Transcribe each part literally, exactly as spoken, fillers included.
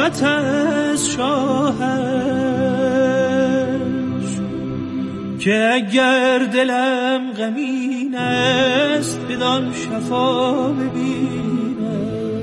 رحمت از شاهش، که اگر دلم غمین است بدان شفا ببینم.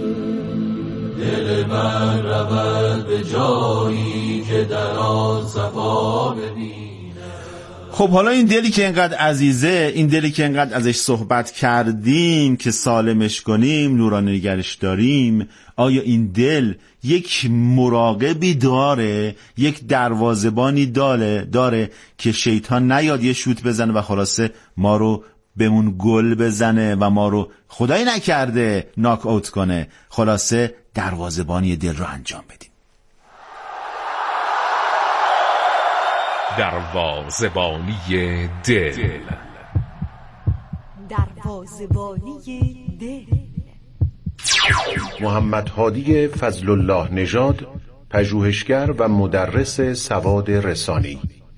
دل من رود به جایی که در آن صفا ببینم. خب حالا این دلی که اینقدر عزیزه، این دلی که اینقدر ازش صحبت کردیم که سالمش کنیم، نورانی نگرش داریم، آیا این دل یک مراقبی داره، یک دروازه‌بانی داره داره که شیطان نیاد یه شوت بزنه و خلاصه ما رو بهمون گل بزنه و ما رو خدایی نکرده ناک اوت کنه؟ خلاصه دروازه‌بانی دل رو انجام بدیم. دروازه‌بانی دل. دروازه‌بانی دل. محمد هادی فضل الله نژاد، پژوهشگر و مدرس سواد رسانی.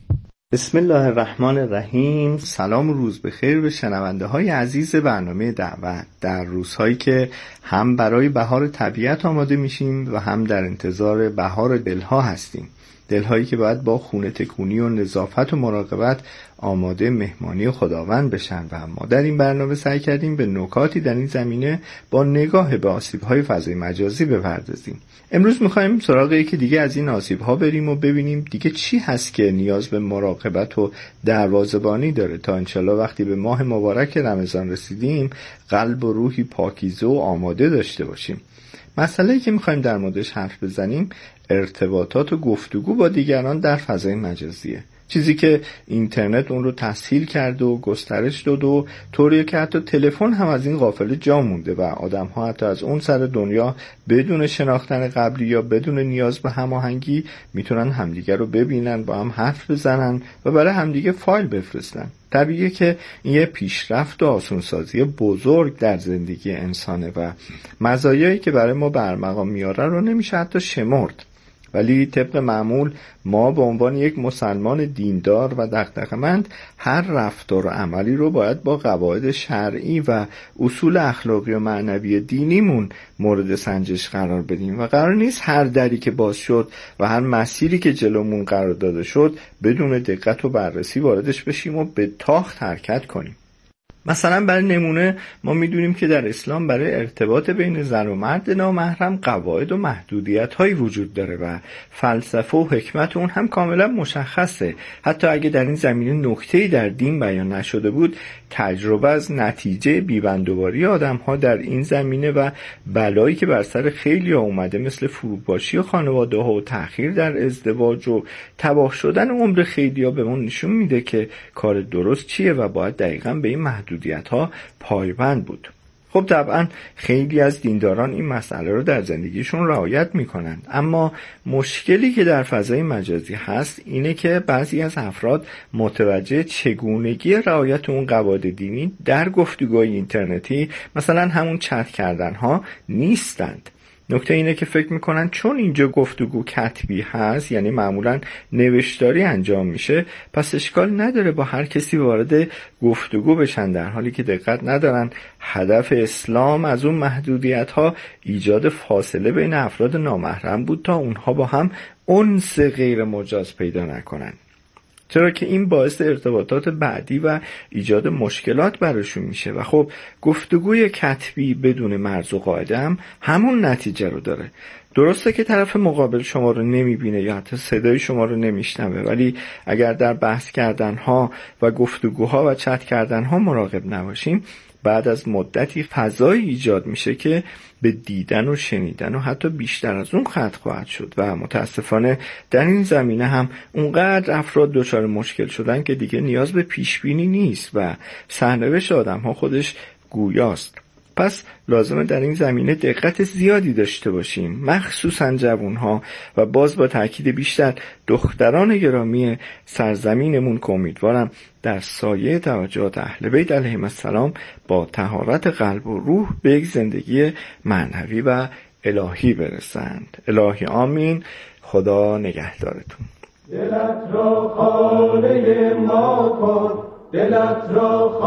بسم الله الرحمن الرحیم. سلام و روز بخیر به شنونده های عزیز برنامه دعوت. در روزهایی که هم برای بهار طبیعت آماده میشیم و هم در انتظار بهار دلها هستیم، دلهایی که باید با خونه تکونی و نظافت و مراقبت آماده مهمانی خداوند بشن. و ما در این برنامه سعی کردیم به نکاتی در این زمینه با نگاه به آسیب‌های فضای مجازی بپردازیم. امروز می‌خوایم سراغ یکی دیگه از این آسیب‌ها بریم و ببینیم دیگه چی هست که نیاز به مراقبت و دروازه‌بانی داره تا انشالله وقتی به ماه مبارک رمضان رسیدیم قلب و روحی پاکیزه و آماده داشته باشیم. مسئله‌ای که می‌خوایم در موردش حرف بزنیم ارتباطات و گفتگو با دیگران در فضای مجازیه. چیزی که اینترنت اون رو تسهیل کرد و گسترش داد و طوریه که حتی تلفن هم از این قافله جا مونده و آدم‌ها حتی از اون سر دنیا بدون شناختن قبلی یا بدون نیاز به هماهنگی میتونن همدیگر رو ببینن، با هم حرف بزنن و برای همدیگه فایل بفرستن. طبیعیه که این یه پیشرفت و آسانسازی بزرگ در زندگی انسانه و مزایایی که برای ما برمقام میاره رو نمیشه حتی شمرد. ولی طبق معمول ما به عنوان یک مسلمان دیندار و دغدغه‌مند هر رفتار و عملی رو باید با قواعد شرعی و اصول اخلاقی و معنوی دینیمون مورد سنجش قرار بدیم و قرار نیست هر دری که باز شد و هر مسیری که جلومون قرار داده شد بدون دقت و بررسی واردش بشیم و به تاخت حرکت کنیم. مثلا برای نمونه ما میدونیم که در اسلام برای ارتباط بین زن و مرد نامحرم قواعد و محدودیت‌هایی وجود داره و فلسفه و حکمت اون هم کاملا مشخصه. حتی اگه در این زمینه نکته‌ای در دین بیان نشده بود، تجربه از نتیجه بی‌بندوباری آدم‌ها در این زمینه و بلایی که بر سر خیلی‌ها اومده مثل فروپاشی خانواده‌ها و تأخیر در ازدواج و تباه شدن عمر خیلی‌ها به ما نشون میده که کار درست چیه و باید دقیقاً به این محدودیت ها پایبند بود. خب طبعا خیلی از دینداران این مسئله رو در زندگیشون رعایت میکنند، اما مشکلی که در فضای مجازی هست اینه که بعضی از افراد متوجه چگونگی رعایت اون قواعد دینی در گفتگوهای اینترنتی، مثلا همون چت کردن ها، نیستند. نکته اینه که فکر میکنن چون اینجا گفتگو کتبی هست، یعنی معمولا نوشتاری انجام میشه، پس اشکال نداره با هر کسی وارد گفتگو بشن، در حالی که دقت ندارن هدف اسلام از اون محدودیت ها ایجاد فاصله بین افراد نامحرم بود تا اونها با هم انس غیر مجاز پیدا نکنن، چرا که این باعث ارتباطات بعدی و ایجاد مشکلات براشون میشه. و خب گفتگوی کتبی بدون مرز و قاعده هم همون نتیجه رو داره. درسته که طرف مقابل شما رو نمیبینه یا حتی صدای شما رو نمیشنوه، ولی اگر در بحث کردنها و گفتگوها و چت کردنها مراقب نباشیم، بعد از مدتی فضایی ایجاد میشه که به دیدن و شنیدن و حتی بیشتر از اون ختم خواهد شد و متاسفانه در این زمینه هم اونقدر افراد دچار مشکل شدن که دیگه نیاز به پیشبینی نیست و سرنوشت آدم ها خودش گویاست. پس لازمه در این زمینه دقت زیادی داشته باشیم، مخصوصا جوانها و باز با تاکید بیشتر دختران گرامی سرزمینمون که امیدوارم در سایه توجهات اهل بیت علیهم السلام با طهارت قلب و روح به یک زندگی معنوی و الهی برسند. الهی آمین. خدا نگهدارتون. دلت را خانه ما کن، دلت را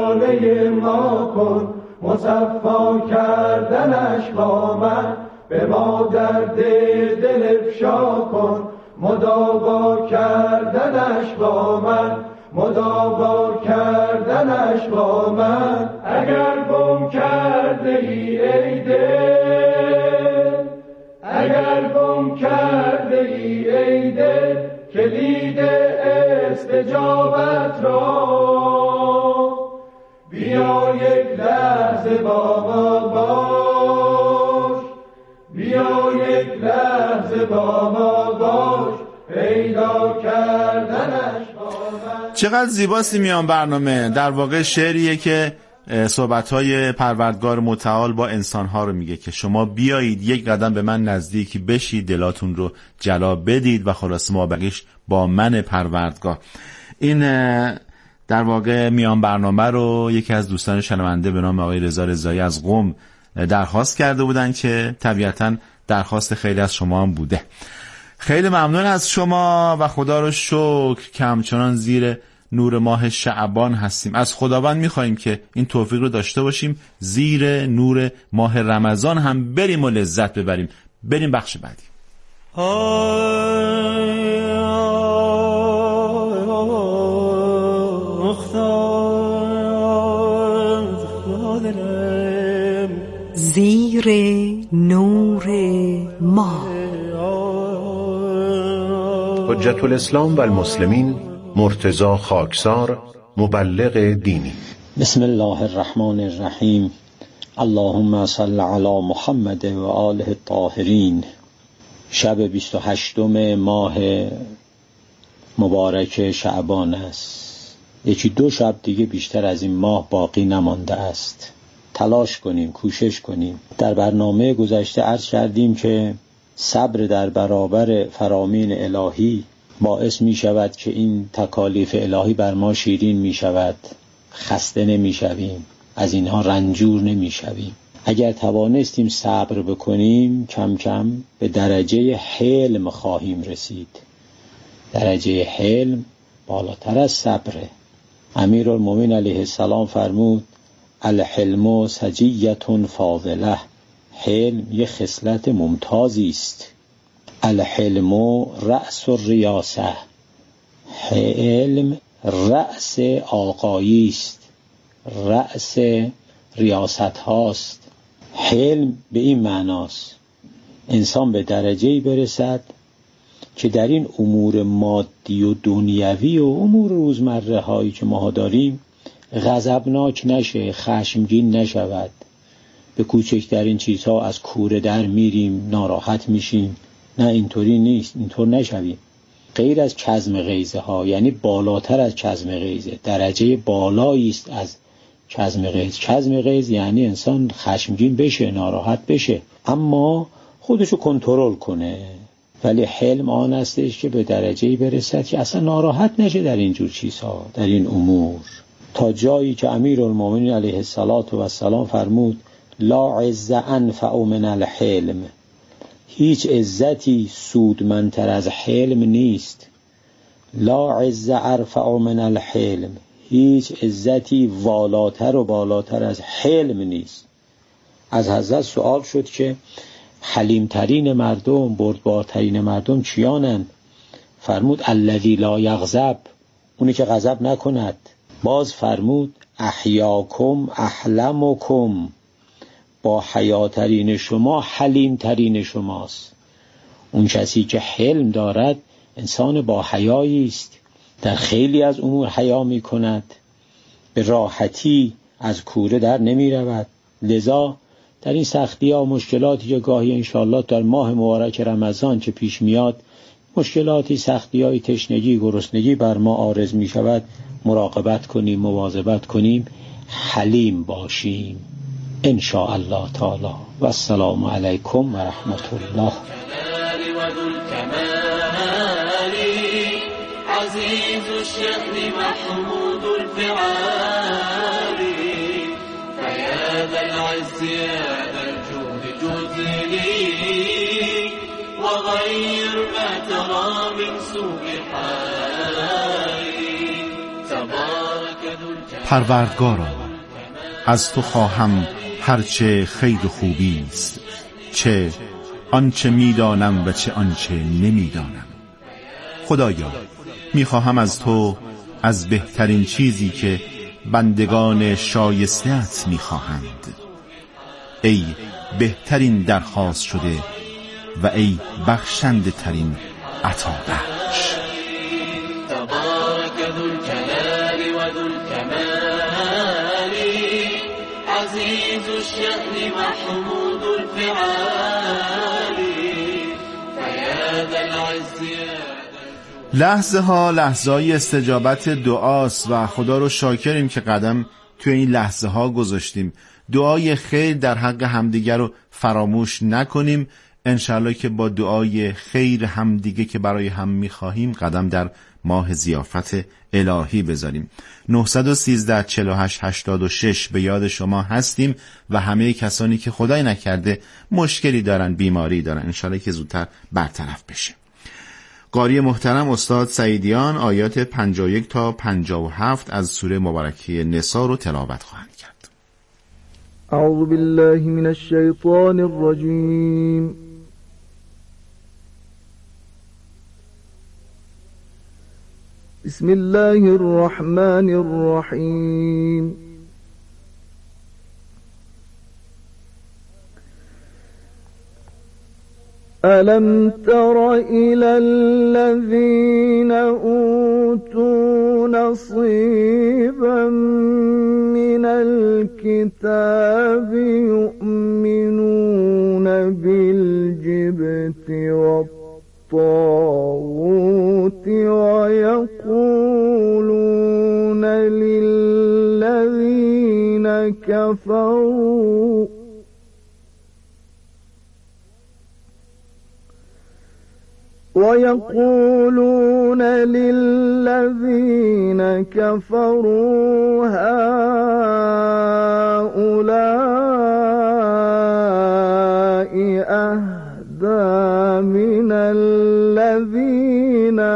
خانه ما کن، مصفا کردنش با من به ما درد دل افشا کن، مداوا کردنش با من، مداوا کردنش با من. اگر گم کرده ای ای دل، اگر گم کرده ای ای دل، کلید استجابت را بیا یک لحظه با ما باش، بیا یک لحظه با ما باش، پیدا کردنش با من. چقدر زیباست میان برنامه. در واقع شعریه که صحبت‌های پروردگار متعال با انسان‌ها رو میگه که شما بیایید یک قدم به من نزدیک بشید، دلاتون رو جلا بدید و خلاص ما بقیش با من پروردگار. این در واقع میان برنامه رو یکی از دوستان شنونده به نام آقای رضا رضایی از قم درخواست کرده بودن که طبیعتاً درخواست خیلی از شما هم بوده. خیلی ممنون از شما و خدا رو شکر که همچنان زیر نور ماه شعبان هستیم. از خداوند میخواییم که این توفیق رو داشته باشیم زیر نور ماه رمضان هم بریم و لذت ببریم. بریم بخش بعدی. زیر نور ماه. حجت الاسلام و المسلمین مرتضی خاکسار، مبلغ دینی. بسم الله الرحمن الرحیم. اللهم صل علی محمد و آله الطاهرین. شب بیست و هشتم ماه مبارک شعبان است. یکی دو شب دیگه بیشتر از این ماه باقی نمانده است. تلاش کنیم، کوشش کنیم. در برنامه گذشته عرض کردیم که صبر در برابر فرامین الهی باعث می شود که این تکالیف الهی بر ما شیرین می شود، خسته نمی شویم، از اینها رنجور نمی شویم. اگر توانستیم صبر بکنیم کم کم به درجه حلم خواهیم رسید. درجه حلم بالاتر از صبره. امیرالمومنین علیه السلام فرمود الحلم سجیة فاضله. حلم یه خصلت ممتازی است. الحلم رأس الریاسه. حلم رأس آقایی است، رأس ریاست هاست. حلم به این معناست انسان به درجه‌ای برسد که در این امور مادی و دنیوی و امور روزمره هایی که ما داریم غضبناک نشه، خشمگین نشود. به کوچکترین چیزها از کوره در میریم، ناراحت میشیم. نه، اینطوری نیست، اینطور نشویم. غیر از کظم غیظه ها، یعنی بالاتر از کظم غیظه، درجه بالایی است از کظم غیظ. کظم غیظ یعنی انسان خشمگین بشه، ناراحت بشه، اما خودشو کنترل کنه. ولی حلم آن استش که به درجه‌ای برسد که اصلا ناراحت نشه در این جور چیزها، در این امور، تا جایی که امیرالمومنین علیه السلام فرمود لا عز انفع من الحلم. هیچ عزتی سودمندتر از حلم نیست. لا عز ارفع من الحلم. هیچ عزتی والاتر و بالاتر از حلم نیست. از حضرت سوال شد که حلیمترین مردم، بردبارترین مردم چیانند؟ فرمود الذی لا یغضب، اونی که غضب نکند. باز فرمود احیاکم احلمکم، با حیاترین شما حلیمترین شماست. اون کسی که حلم دارد انسان با حیایی است، در خیلی از امور حیا می کند، به راحتی از کوره در نمی رود. لذا در این سختی ها و مشکلاتی که گاهی انشاءالله در ماه مبارک رمضان که پیش میاد، مشکلاتی، سختی های، تشنگی، گرسنگی بر ما عارض می شود، مراقبت کنیم، مواظبت کنیم، حلیم باشیم ان شاء الله تعالی. و السلام علیکم و رحمت الله. عزیز الشأن محمود الفعال فيا ذا العز يا ذا الجود جزلي وغير ما ترى من سوء حالي تبارك ذو الجلال. پروردگارا از تو خواهم هرچه خیر و خوبی است، چه آنچه میدانم و چه آنچه نمیدانم. خدایا میخواهم از تو، از بهترین چیزی که بندگان شایسته‌ات میخواهند، ای بهترین درخواست شده و ای بخشنده ترین عطا بخش. تبارك ذو الجلال وذو الكمال، عزيز الشأن محمود الفعال، فيا ذا العز يا لحظه ها لحظه های استجابت دعاست و خدا رو شاکریم که قدم توی این لحظه ها گذاشتیم. دعای خیر در حق همدیگر رو فراموش نکنیم. انشالله که با دعای خیر همدیگه که برای هم میخواهیم قدم در ماه ضیافت الهی بذاریم. نه یک سه چهار هشت هشتاد و شش به یاد شما هستیم و همه کسانی که خدای نکرده مشکلی دارن، بیماری دارن، انشالله که زودتر برطرف بشه. قاری محترم استاد سعیدیان آیات پنجاه و یک تا پنجاه و هفت از سوره مبارکه نساء رو تلاوت خواهند کرد. اعوذ بالله من الشیطان الرجیم. بسم الله الرحمن الرحیم. ألم تر إلى الذين أوتوا نصيبا من الكتاب يؤمنون بالجبت والطاغوت ويقولون للذين كفروا ويقولون للذين كفروا هؤلاء أهدى من الذين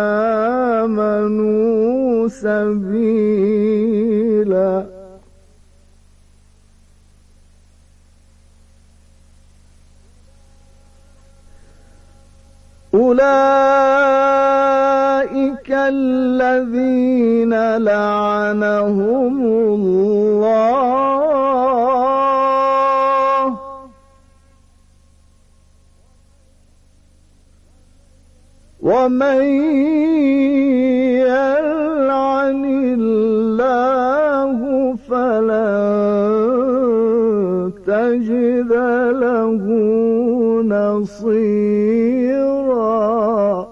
آمنوا سبيلا. أولئك الذين لعنهم الله ومن يلعن الله فلن تجد له نصيرا.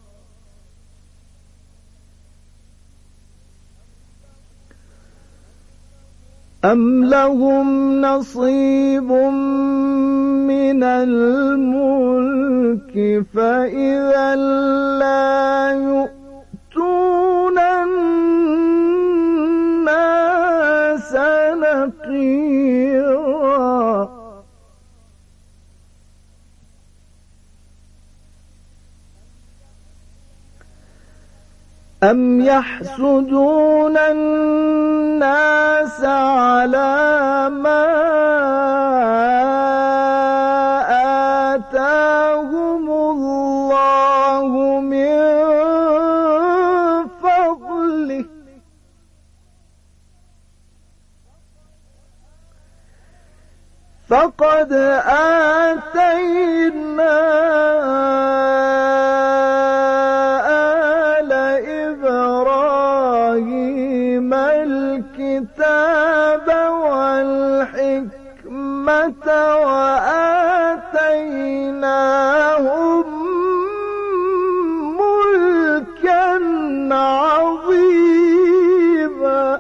أم لهم نصيب من الملك فإذا لا يؤتون الناس نقيرا. أم يحسدون الناس على ما آتاهم الله من فضله فقد آتينا الكتاب والحكمة وآتيناهم ملكا عظيما.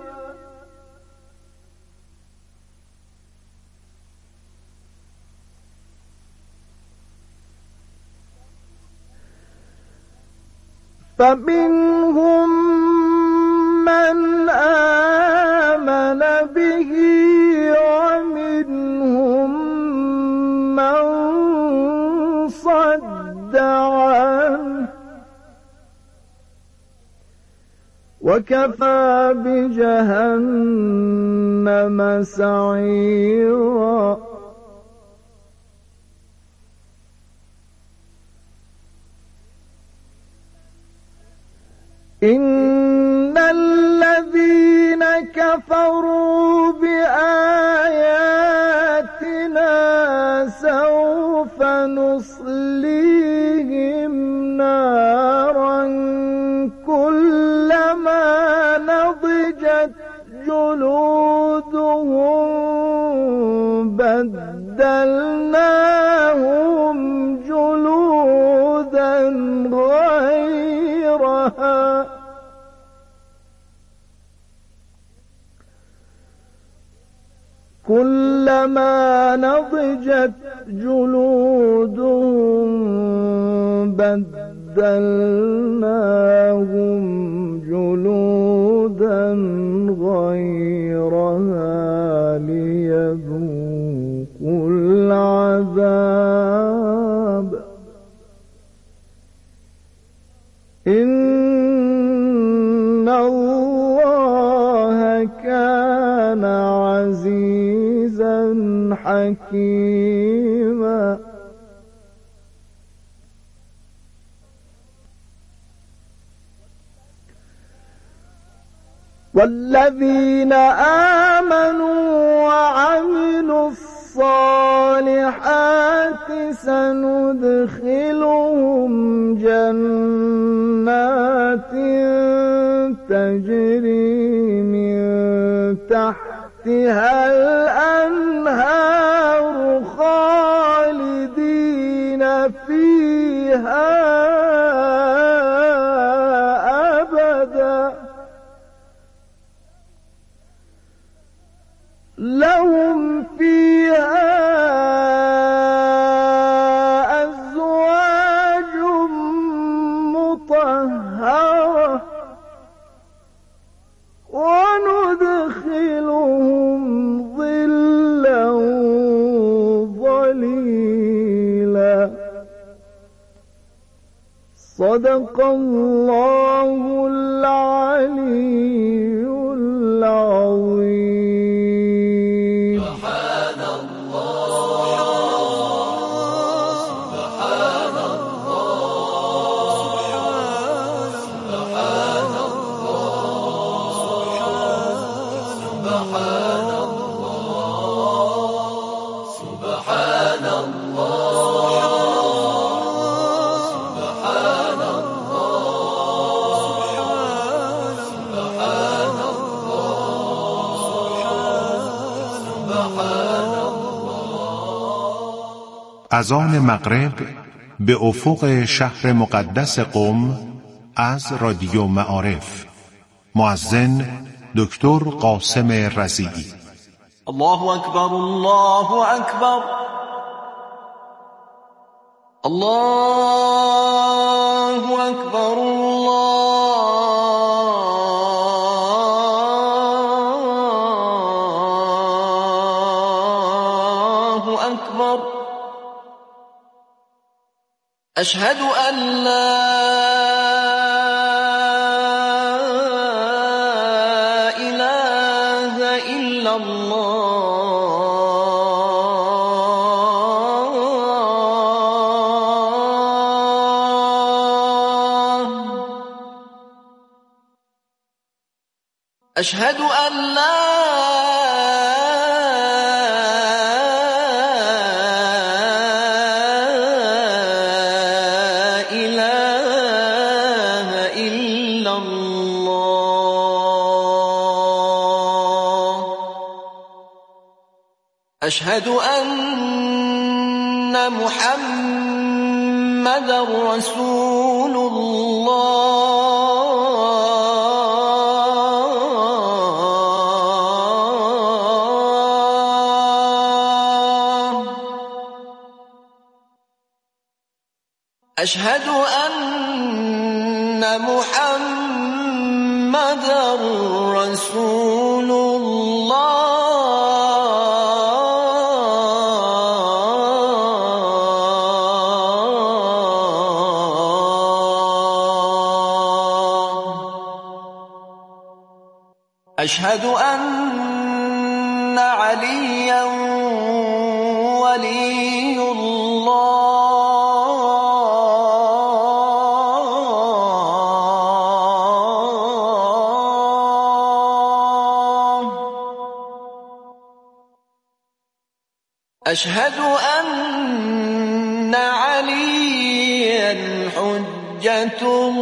فمنهم من آمن به ومنهم من صد عنه وكفى بجهنم سعيرا. إن الذين كفروا بآياتنا سوف نصليهم نارا كلما نضجت جلودهم بدلناهم جلودا غيرها كلما نضجت جلودهم بدلناهم جلودا غيرها ليذوقوا العذاب إن الله كان عزيزا حكيما. والذين آمنوا وعملوا الصالحات سندخلهم جنات تجري من تحتها الأنهار خالدين فيها أبدا لهم فيها أزواج مطهرة وندخلهم ظلا ظليلا. صدق الله العلي العظيم. از آن مغرب به افق شهر مقدس قم از رادیو معارف. مؤذن دکتر قاسم رضیعی. الله اکبر الله اکبر الله اکبر الله اکبر. اشهد ان لا اله الا الله. اشهد ان لا أشهد أن محمدا رسول الله. أشهد أن محمدا رسول الله. أشهد أن عليا ولي الله. أشهد أن عليا حجة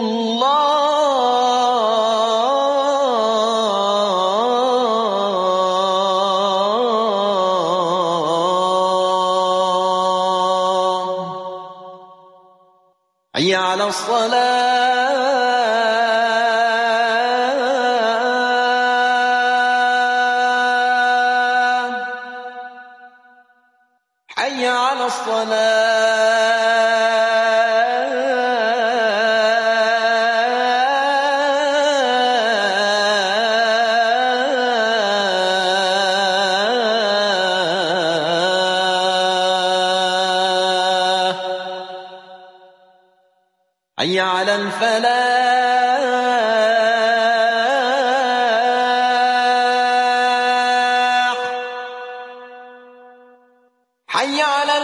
الله. حي على الصلاة، حي على الصلاة، حي على الفلاح، حي على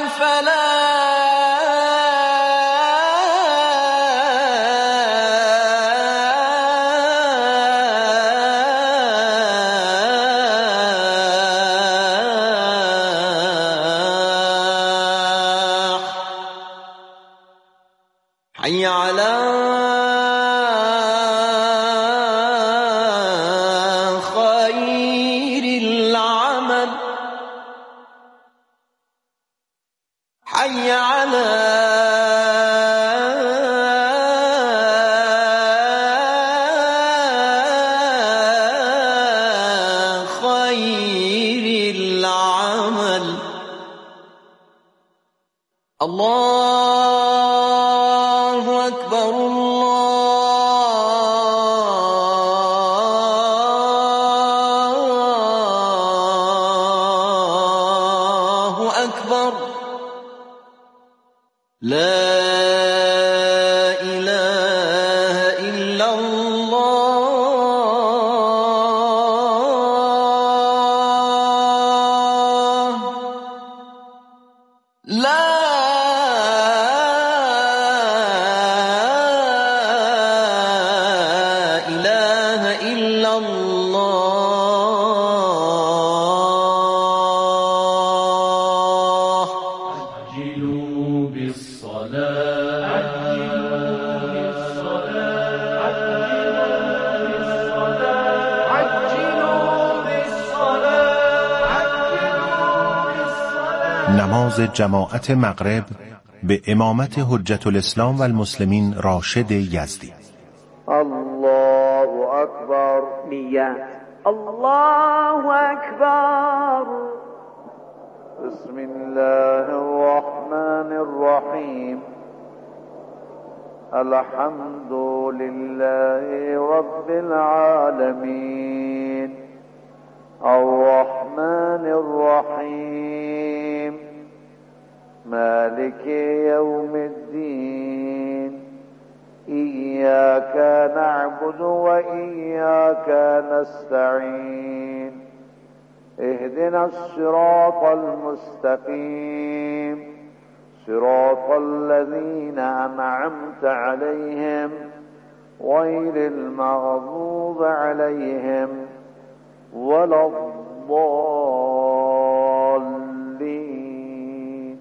الفلاح، حي على خير العمل، حي على خير العمل. الله أكبر، الله أكبر، لا إله إلا الله، لا إله إلا الله. عجلوا بالصلاة، عجلوا بالصلاة، عجلوا بالصلاة، عجلوا بالصلاة. نماز جماعت مغرب به امامت حجت الاسلام و المسلمین راشد یزدی. الله أكبر. نیت. الله أكبر. بسم الله الرحمن الرحيم. الحمد لله رب العالمين، الرحمن الرحيم، مالك يوم الدين. إياك نعبد وإياك نستعين. اهدنا الصراط المستقيم، صراط الذين أنعمت عليهم غير المغضوب عليهم ولا الضالين.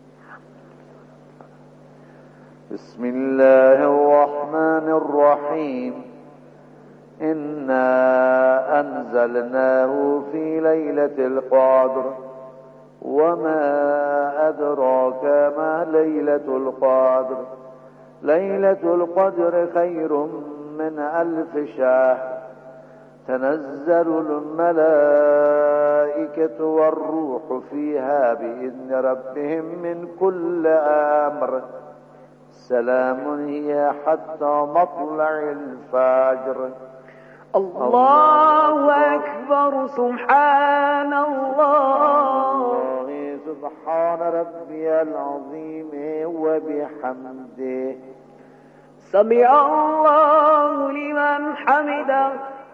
بسم الله الرحمن الرحيم. إنا أنزلناه في ليلة القدر، وما أدراك ما ليلة القدر. ليلة القدر خير من ألف شهر. تنزل الملائكة والروح فيها بإذن ربهم من كل أمر. سلام هي حتى مطلع الفجر. الله أكبر. سبحان الله. سبحان ربي العظيم وبحمده. سمع الله لمن حمده.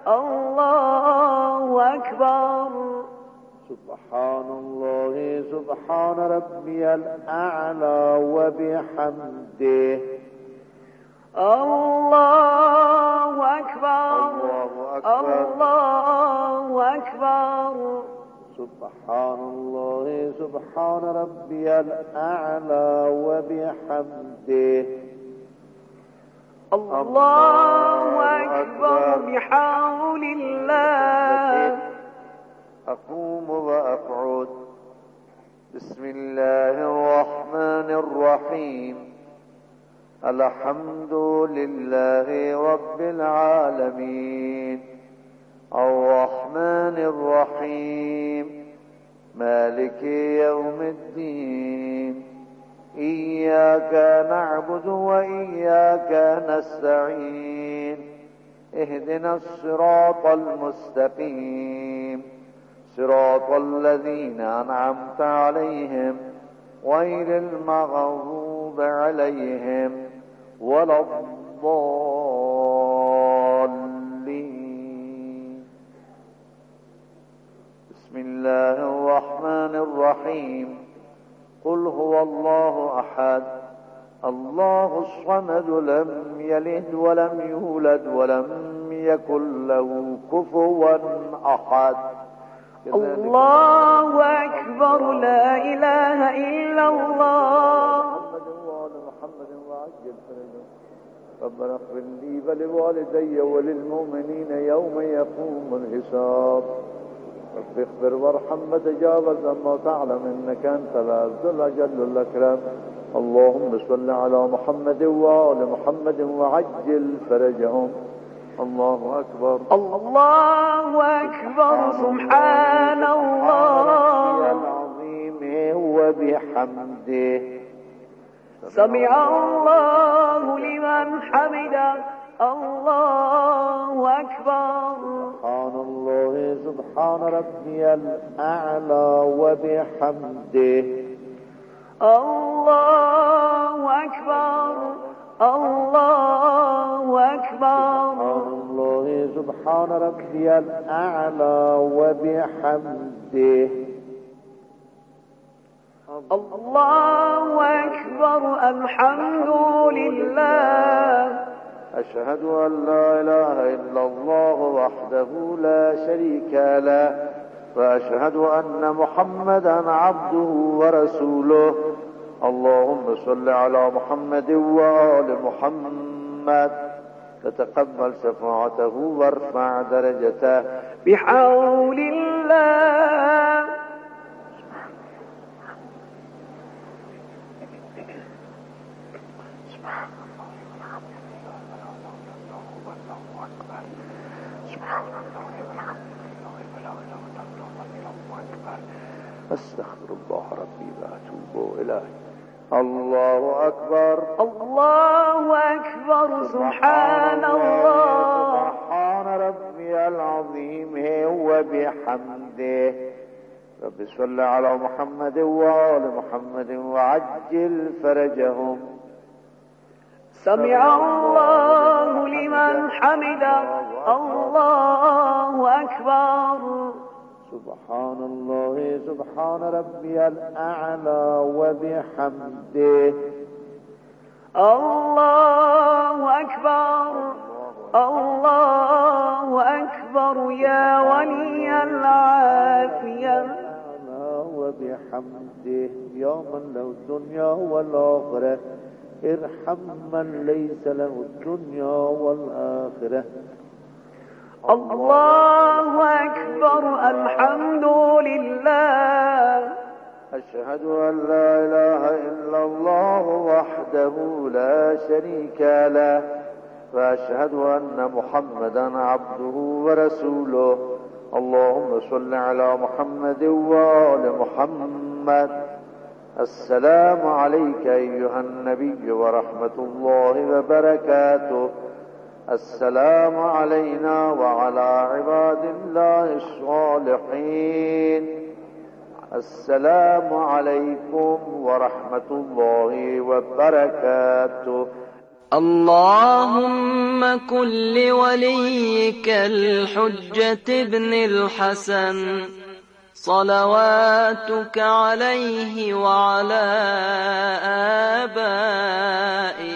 الله أكبر. سبحان الله سبحان ربي الأعلى وبحمده. الله أكبر. الله أكبر. الله أكبر. سبحان الله سبحان ربي الأعلى وبحمده الله أكبر بحول الله أقوم وأقعد بسم الله الرحمن الرحيم الحمد لله رب العالمين الرحمن الرحيم مالك يوم الدين إياك نعبد وإياك نستعين اهدنا الصراط المستقيم صراط الذين أنعمت عليهم غير المغضوب عليهم ولا الضالين بسم الله الرحمن الرحيم قل هو الله أحد الله الصمد لم يلد ولم يولد ولم يكن له كفوا أحد الله أكبر لا إله إلا الله محمد وآل محمد وعجل فرجهم ربنا اغفر لي ولوالدي وللمؤمنين يوم يقوم الحساب رب اغفر وارحم وتجاوز عما تعلم انك انت العز الاجل الاكرم اللهم صل على محمد وآل محمد وعجل فرجهم الله أكبر الله أكبر سبحان الله العظيم وبحمده سمع الله لمن حمده الله أكبر سبحان الله سبحان ربي الأعلى وبحمده الله أكبر الله أكبر سبحان الله سبحان ربي الأعلى وبحمده الله أكبر الحمد لله أشهد أن لا إله إلا الله وحده لا شريك له وأشهد أن محمدا عبده ورسوله اللهم صل على محمد وآل محمد تتقبل شفاعته وارفع درجته بحول الله أستغفر الله ربي وأتوب إليه الله أكبر الله أكبر سبحان الله سبحان ربي العظيم وبحمده رب صل على محمد وآل محمد وعجل فرجهم سمع الله لمن حمده الله أكبر سبحان الله سبحان ربي الأعلى وبحمده الله أكبر الله أكبر يا ولي العافية وبحمده يا من له الدنيا والآخرة ارحم من ليس له الدنيا والآخرة الله أكبر الحمد لله أشهد أن لا إله إلا الله وحده لا شريك له وأشهد أن محمدا عبده ورسوله اللهم صل على محمد وآل محمد السلام عليك أيها النبي ورحمة الله وبركاته السلام علينا وعلى عباد الله الصالحين السلام عليكم ورحمة الله وبركاته اللهم كن لوليك الحجة ابن الحسن صلواتك عليه وعلى آبائه